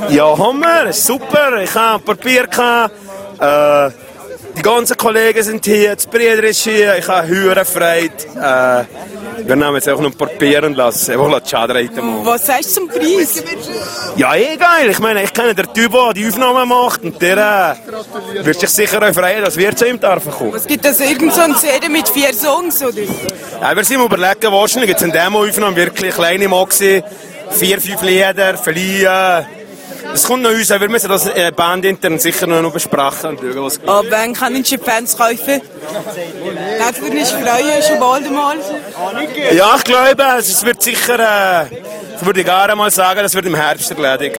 Ja, Hammer, ist super. Ich habe ein paar Bier gehabt. Die ganzen Kollegen sind hier, das Bruder ist hier. Ich habe höhere Freude. Wir nehmen jetzt auch noch ein paar Bier und lassen einfach Chad reiten. Was sagst du zum Preis? Ja, geil. Ich meine, ich kenne den Typ, der die Aufnahmen macht. Und der wird sich sicher auch freuen, dass wir zu ihm kommen. Was gibt es? Irgend so ein CD mit 4 Songs, oder? Ja, wir sind überlegen, wahrscheinlich jetzt in Demo-Aufnahmen wirklich kleine Maxi, 4-5 Lieder, verliehen. Das kommt noch uns, wir müssen das Band intern sicher noch besprechen und schauen, was geht. Aber wann können die Fans kaufen? Das würde mich freuen, schon bald einmal. Ja, ich glaube, es wird sicher, würde ich gerne mal sagen, das wird im Herbst erledigt.